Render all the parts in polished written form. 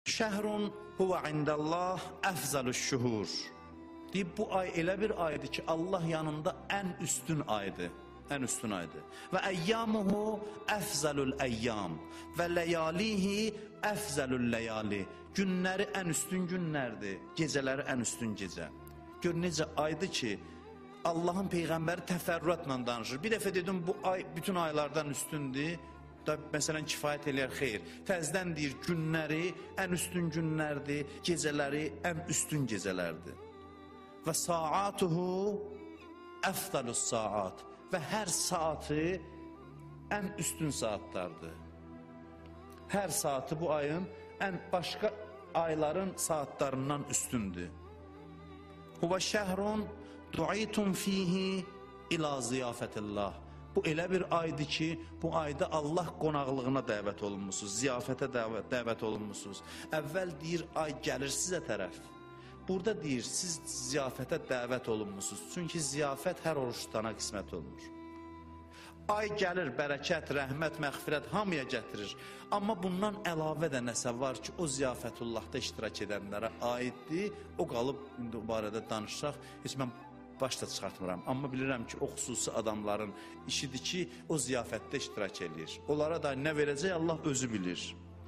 Şəhrun huve indəllah əfzəlüş şuhur. Deyib, bu ay elə bir aydır ki, Allah yanında ən üstün aydır. Ən üstün aydır. Və əyyamuhu əfzəlül əyyam və ləyalihi əfzəlül ləyali. Günləri ən üstün günlərdir, gecələri ən üstün gecə. Gör necə aydır ki, Allahın Peyğəmbəri təfərrüatla danışır. Bir dəfə dedim, bu ay bütün aylardan üstündür. Da, məsələn, kifayət eləyər, xeyr. Təzdən deyir, günləri ən üstün günlərdir, gecələri ən üstün gecələrdir. Və saatuhu əfdalus saat. Və hər saatı ən üstün saatlardır. Hər saatı bu ayın ən başqa ayların saatlarından üstündür. Huvə şəhrun du'itum fihi ila ziyafətillah. Bu elə bir aydır ki, bu ayda Allah qonaqlığına dəvət olunmusunuz, ziyafətə dəvət olunmusunuz. Əvvəl deyir, ay gəlir sizə tərəf. Burada deyir, siz ziyafətə dəvət olunmusunuz. Çünki ziyafət hər oruç tutana qismət olunur. Ay gəlir, bərəkət, rəhmət, məğfirət hamıya gətirir. Amma bundan əlavə də nəsə var ki, o ziyafətullahda iştirak edənlərə aiddir. O qalıb, indi o barədə danışsaq, heç mən başda çıxartmıram. Amma bilirəm ki, o xüsusi adamların işidir ki, o ziyafətdə iştirak edir. Onlara da nə verəcək Allah özü bilir.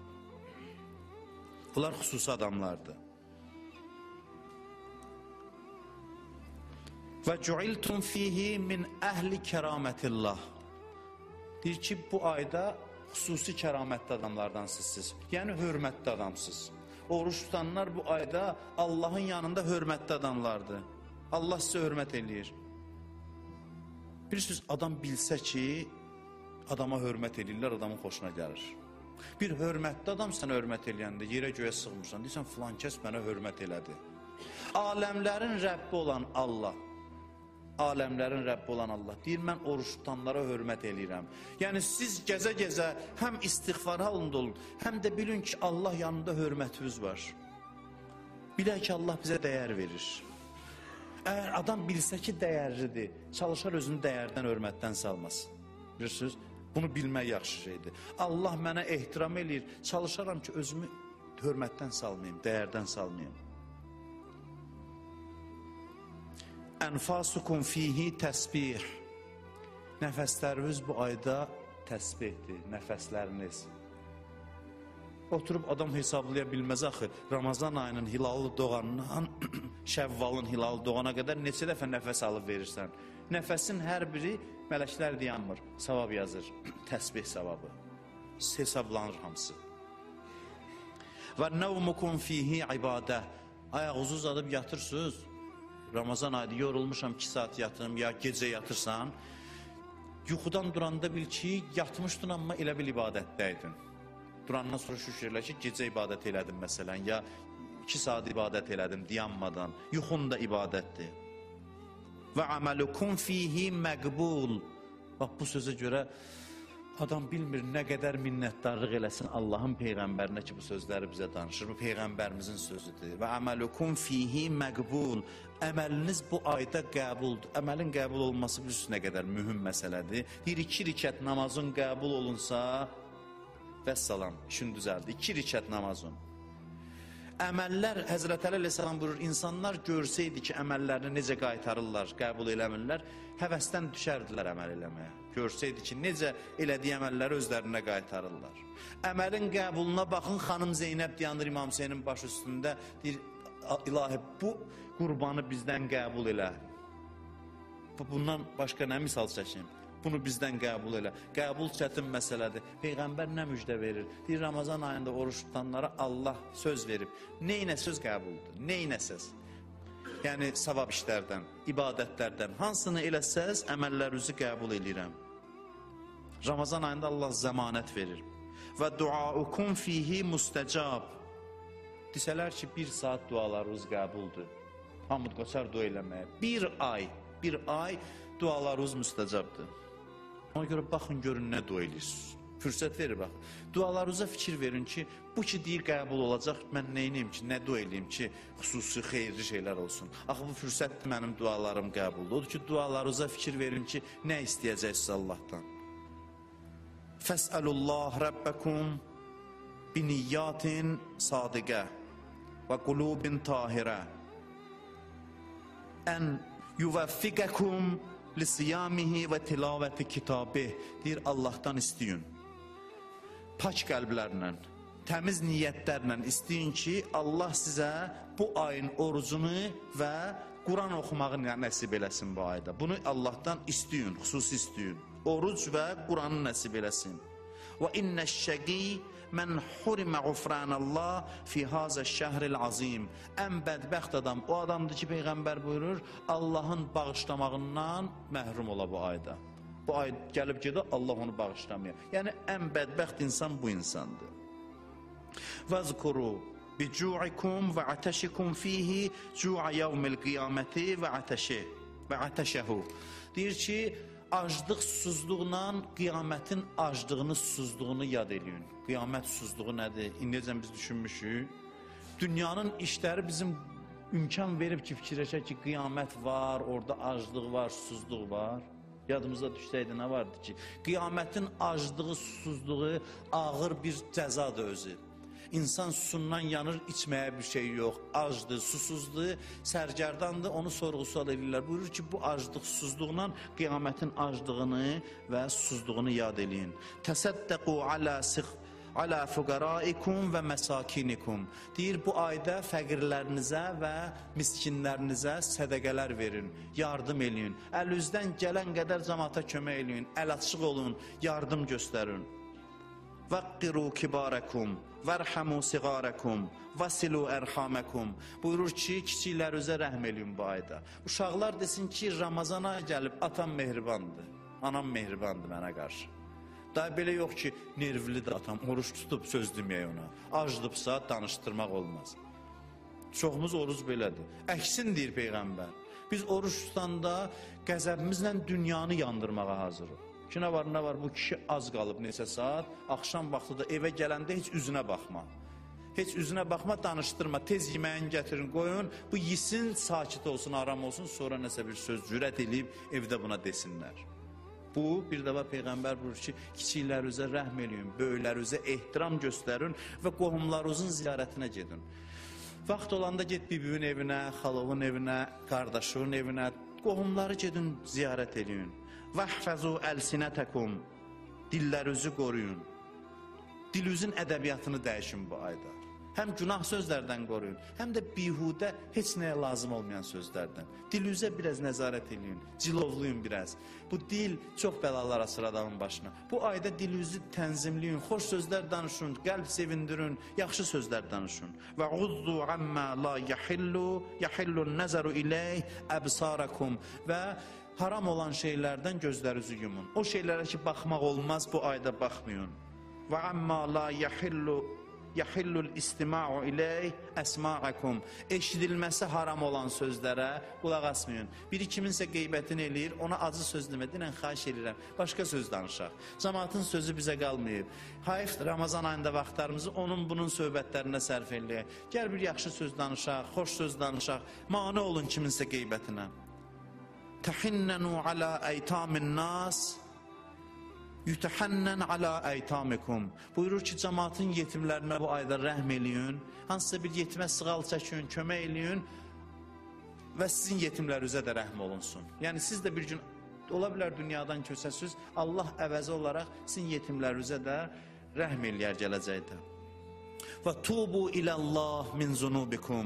Bunlar xüsusi adamlardır. Və cu'iltum fihi min əhli kəramətillah. Deyir ki, bu ayda xüsusi kəramətli adamlardansınız siz. Yəni, hörmətli adamsınız. Oruç tutanlar bu ayda Allahın yanında hörmətli adamlardır. Allah sizə hörmət eləyir. Bilirsiniz, adam bilsə ki, adama hörmət eləyirlər, adamın xoşuna gəlir. Bir hörmətli adam sənə hörmət eləyəndə, yerə göyə sığmırsan, deyirsən, filan kəs mənə hörmət elədi. Aləmlərin Rəbbi olan Allah, aləmlərin Rəbbi olan Allah deyir, mən oruç tutanlara hörmət eləyirəm. Yəni, siz gəzə-gəzə həm istiğfar halında olun, həm də bilin ki, Allah yanında hörmətiniz var. Bilək ki, Allah bizə dəyər verir. Əgər adam bilsə ki, dəyərlidir, çalışar özünü dəyərdən, hörmətdən salmasın. Bilirsiniz, bunu bilmək yaxşı şeydir. Allah mənə ehtiram eləyir, çalışaram ki, özümü hörmətdən salmayayım, dəyərdən salmayayım. Ənfasukum fihi təsbih. Nəfəsləriniz bu ayda təsbihdir, nəfəsləriniz. Oturub adam hesablaya bilməz axı. Ramazan ayının hilalı doğandan Şəvvalın hilalı doğana qədər neçə dəfə nəfəs alıb verirsən. Nəfəsin hər biri mələklər dayanmır, savab yazır, təsbih savabı. Hesablanır hamısı. Və nəvmukum fihi ibadə. Ayağınızı uzadıb yatırsınız. Ramazan ayda yorulmuşam 2 saat yatım, ya gecə yatırsan, yuxudan duranda bil ki, yatmışdın amma elə bil ibadətdəydin. Durandan sonra şükür elə ki, gecə ibadət elədim məsələn, ya 2 saat ibadət elədim, dayanmadan. Yuxun da ibadətdir. Və əməlukum fihi məqbul. Bax, bu sözə görə adam bilmir nə qədər minnətdarlıq eləsin Allahın Peyğəmbərinə ki, bu sözləri bizə danışır. Bu Peyğəmbərimizin sözüdür. Və əməlukum fihi məqbul. Əməliniz bu ayda qəbuldur. Əməlin qəbul olması bilirsiniz nə qədər mühüm məsələdir. Deyir, 2 rükət namazın qəbul olunsa, vəssalam, işin düzəldi. 2 rükət namazın. Əməllər, Həzrət Əli əleyhissalam buyurur, insanlar görsəydi ki, əməllərini necə qaytarırlar, qəbul eləmirlər, həvəsdən düşərdilər əməl eləməyə. Görsəydi ki, necə elədiyi əməlləri özlərinə qaytarırlar. Əməlin qəbuluna baxın, xanım Zeynəb dayanır İmam Hüseynin baş üstündə, deyir, ilahi, bu qurbanı bizdən qəbul elə. Bundan başqa nə misal çəkim? Bunu bizdən qəbul elə. Qəbul çətin məsələdir. Peyğəmbər nə müjdə verir? Deyir, Ramazan ayında oruç tutanlara Allah söz verib. Neynə söz qəbuldur? Neynə söz? Yəni, savab işlərdən, ibadətlərdən. Hansını eləsəz, əməllərinizi qəbul edirəm. Ramazan ayında Allah zəmanət verir. Və duaukum fihi mustəcab. Desələr ki, 1 saat dualarınız qəbuldur. Hamud qoçar dua eləməyə. Bir ay dualarınız müstəcabdır. Ona görə baxın, görün nə dua edirsiniz. Fürsət verir, bax. Dualarınıza fikir verin ki, bu ki deyir qəbul olacaq, mən neyniyim ki, nə dua edeyim ki, xüsusi, xeyirli şeylər olsun. Axı bu fürsətdir, mənim dualarım qəbuldur. Odur ki, dualarınıza fikir verin ki, nə istəyəcəksiniz Allahdan. Fəsəlullah Rəbbəkum biniyyatin sadiqə və qulubin tahirə ən yuvəffiqəkum lisiyamihi və tilavəti kitabih. Deyir, Allahdan istəyin. Pak qəlblərlə, təmiz niyyətlərlə istəyin ki, Allah sizə bu ayın orucunu və Quran oxumağı nəsib eləsin bu ayda. Bunu Allahdan istəyin, xüsusi istəyin. Oruc və Quranı nəsib eləsin. Və innəş-şəqi mən hurimə ğufranallah fi hazəş-şəhril azim. Ən bədbəxt adam o adamdır ki, Peyğəmbər buyurur, Allahın bağışlamağından məhrum ola bu ayda. Bu ay gəlib gedir, Allah onu bağışlamıyor. Yəni, ən bədbəxt insan bu insandır. Vəzkuru bicu'ikum və atəşikum fihi cu'a yevmil qiyaməti və atəşəhu. Deyir ki, aclıq, susuzluqla qiyamətin aclığını, susuzluğunu yad eləyin. Qiyamət susuzluğu nədir? İndiyəcən biz düşünmüşük. Dünyanın işləri bizim imkan verib ki, fikirləşək ki, qiyamət var, orada aclıq var, susuzluq var. Yadımıza düşsəydi nə vardı ki, qiyamətin aclığı, susuzluğu ağır bir cəzadır özü. İnsan susundan yanır, içməyə bir şey yox, acdır, susuzdur, sərgərdandır, onu sorğu-sual edirlər. Buyurur ki, bu aclıq, susuzluqla qiyamətin aclığını və susuzluğunu yad eləyin. Təsəddəqu alə fuqaraikum və məsakinikum. Deyir, bu ayda fəqirlərinizə və miskinlərinizə sədəqələr verin, yardım eləyin. Əlinizdən gələn qədər cəmaata kömək eləyin, əl açıq olun, yardım göstərin. Vəqqiru kibarakum, vərhamu siqarakum, vasilu ərhaməkum. Buyurur ki, kiçiklərinizə rəhm eləyin bu ayda. Uşaqlar desin ki, Ramazan ayı gəlib, atam mehribandır, anam mehribandır mənə qarşı. Daha belə yox ki, nervlidir atam, oruç tutub söz deməyək ona. Aclıbsa danışdırmaq olmaz. Çoxumuz oruc belədir. Əksin deyir Peyğəmbər. Biz oruç tutanda qəzəbimizlə dünyanı yandırmağa hazırıq. Ki, nə var, bu kişi az qalıb neçə saat, axşam vaxtı da evə gələndə heç üzünə baxma. Heç üzünə baxma, danışdırma, tez yeməyini gətirin, qoyun, bu yesin, sakit olsun, aram olsun, sonra nəsə bir söz cürət edib evdə buna desinlər. Bu, bir dəfə Peyğəmbər buyurur ki, kiçiklərinizə rəhm eləyin, böyüklərinizə ehtiram göstərin və qohumlarınızın ziyarətinə gedin. Vaxt olanda get bibinin evinə, xalovun evinə, qardaşının evinə, qohumları gedin, ziyarət eləyin. Vəhfəzu əlsinətəkum, dillərinizi qoruyun. Dilinizin ədəbiyyatını dəyişin bu ayda. Həm günah sözlərdən qoruyun, həm də bihudə, heç nəyə lazım olmayan sözlərdən. Dilinizə biraz nəzarət edin, cilovlayın biraz. Bu dil çox bəlalar asır adamın başına. Bu ayda dilinizi tənzimləyin, xoş sözlər danışın, qəlb sevindirin, yaxşı sözlər danışın. Və uzdu amma la yahillun nəzəru ileyh əbsarakum və haram olan şeylərdən gözlərinizi yumun. O şeylərə ki, baxmaq olmaz, bu ayda baxmayın. Və amma la yahillul istima'u ileyh əsma'akum. Eşidilməsi haram olan sözlərə qulaq asmayın. Biri kiminsə qeybətini eləyir, ona acı söz demə, dinən xahiş edirəm, başqa söz danışaq. Cəmaatın sözü bizə qalmayıb. Hayıfdır, Ramazan ayında vaxtlarımızı onun bunun söhbətlərinə sərf eləyək. Gəl bir yaxşı söz danışaq, xoş söz danışaq, mane olun kiminsə qeybətinə. Təhinnənu alə əytamin nas, yütəhənnən alə əytamikum. Buyurur ki, cəmaatın yetimlərinə bu ayda rəhm eləyin, hansısa bir yetimə sığal çəkin, kömək eləyin və sizin yetimlərinizə də rəhm olunsun. Yəni, siz də bir gün, ola bilər dünyadan köçəsiz, Allah əvəzi olaraq sizin yetimlərinizə də rəhm eləyər gələcəkdə. Və tubu iləllah min zunubikum.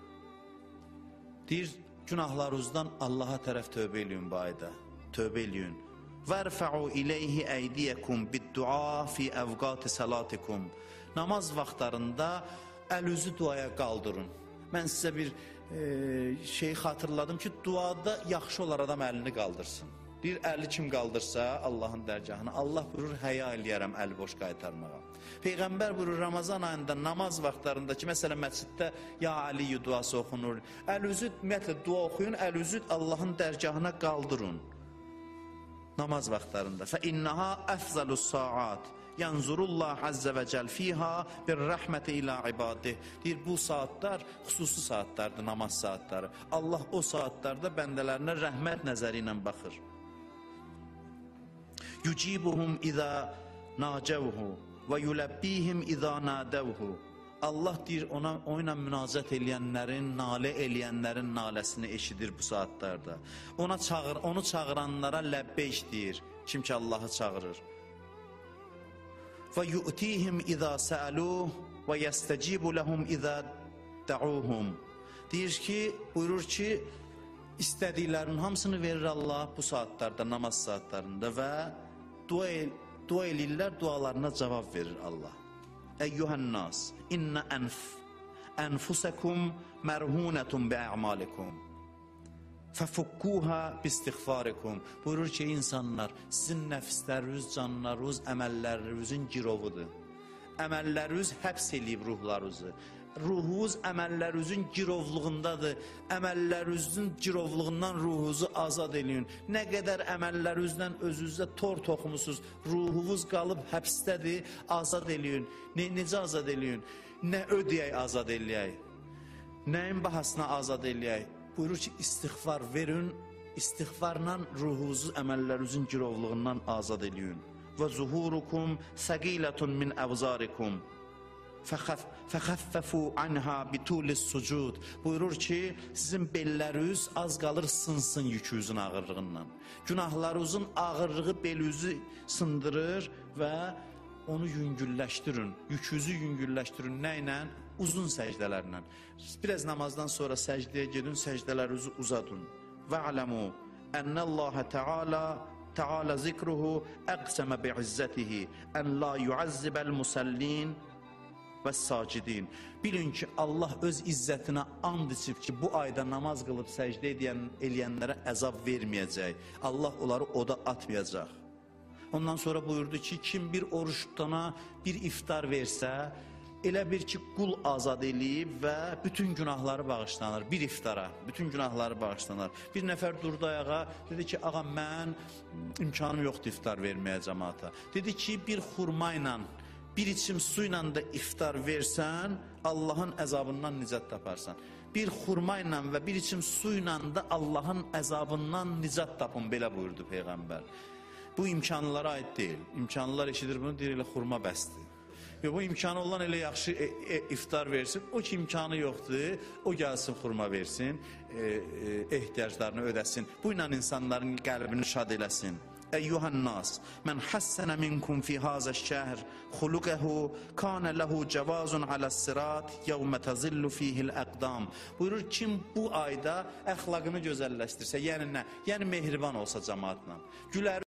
Deyir, günahlarınızdan Allaha tərəf tövbə eləyin bu ayda, tövbə eləyin. Vərfə'u ileyhi əydiyəkum bid-dua fi əvqati salatikum. Namaz vaxtlarında əlüzü duaya qaldırın. Mən sizə bir şey xatırladım ki, duada yaxşı olar adam əlini qaldırsın. Bir əli kim qaldırsa Allahın dərgahına, Allah buyurur, həya eləyərəm əli boş qaytarmağa. Peyğəmbər buyurur, Ramazan ayında namaz vaxtlarındakı, məsələn, məsciddə Ya Aliyyü duası oxunur. Əl-üzü, ümumiyyətlə, dua oxuyun, əl-üzü Allahın dərgahına qaldırın. Namaz vaxtlarında. فَإِنَّهَا أَفْزَلُ السَّاعَاتِ يَنْزُرُ عَزَّ وَجَلْ فِيهَا بِالرَّحْمَةِ إِلَى عِبَادِهِ. Deyir, bu saatlar xüsusi saatlardır, namaz saatları. Allah o saatlarda bəndələrinə rəhmət nəzəri ilə baxır. يُجِيبُهُمْ إِذَا نَاجَوْهُ və yuləbbihim izə nədəvhu. Allah deyir, ona ilə münacət eləyənlərin, nalə eləyənlərin naləsini eşidir bu saatlarda. Onu çağıranlara ləbbeyk deyir, kim ki Allahı çağırır. Və yu'tihim izə səəluh və yəstəcibu ləhum izə də'uhum. Deyir ki, buyurur ki, istədiklərinin hamısını verir Allah bu saatlarda, namaz saatlarında və dua eləyirlər, dualarına cavab verir Allah. Eyyuhənnas, innə ənfusakum mərhunətun bi'ə'malikum fəfukkuha bistiğfarikum. Buyurur ki, insanlar, sizin nəfsləriniz, canlarınız, əməllərinizin girovudur. Əməlləriniz həbs eləyib ruhlarınızı. Ruhunuz əməllərinizin girovluğundadır. Əməllərinizin girovluğundan ruhunuzu azad eləyin. Nə qədər əməllərinizdən özünüzdə tor toxumusunuz, ruhunuz qalıb həbsdədir, azad eləyin. Necə azad eləyin? Nə ödəyək azad eləyək? Nəyin bahasına azad eləyək? Buyurur ki, istiğfar verin, istiğfarla ruhunuzu əməllərinizin girovluğundan azad eləyin. Və zuhurukum səqilatun min əvzarikum fəxəffəfu anha bitulis sucud. Buyurur ki, sizin belləriniz az qalır sınsın yükünüzün ağırlığından. Günahlarınızın ağırlığı belinizi sındırır və onu yüngülləşdirin, yükünüzü yüngülləşdirin. Nə ilə? Uzun səcdələrlə. Biraz namazdan sonra səcdəyə gedin, səcdələrinizi uzadın. Va'lamu ennəllâhe Teala zikruhu əqsəmə bi'izzətihi ən la yuazzibəl musallin və sacidin. Bilin ki, Allah öz izzətinə and içib ki, bu ayda namaz qılıb səcdə eləyənlərə əzab verməyəcək. Allah onları oda atmayacaq. Ondan sonra buyurdu ki, kim bir oruç tutana bir iftar versə, elə bir ki, qul azad eləyib və bütün günahları bağışlanır. Bir iftara, bütün günahları bağışlanır. Bir nəfər durdu ayağa, dedi ki, ağa, mən imkanım yoxdur iftar verməyə cəmaata. Dedi ki, bir xurma ilə, bir içim su ilə də iftar versən, Allahın əzabından nicat taparsan. Bir xurma ilə və bir içim su ilə də Allahın əzabından nicat tapın, belə buyurdu Peyğəmbər. Bu imkanlara aid deyil. İmkanlılar eşidir bunu, deyir, elə xurma bəsdir. Bu imkanı olan elə yaxşı iftar versin. O ki imkanı yoxdur, o gəlsin xurma versin, ehtiyaclarını ödəsin. Bu ilə insanların qəlbini şad eləsin. Eyyuhannas, mən həssənə minkum fi hazəşşəhr xuluqəhu kanə ləhu cəvazun aləs-sirat yevmə təzillu fihil əqdam. Buyurur, kim bu ayda əxlaqını gözəlləşdirsə, yəni nə? Yəni mehriban olsa cəmaatla.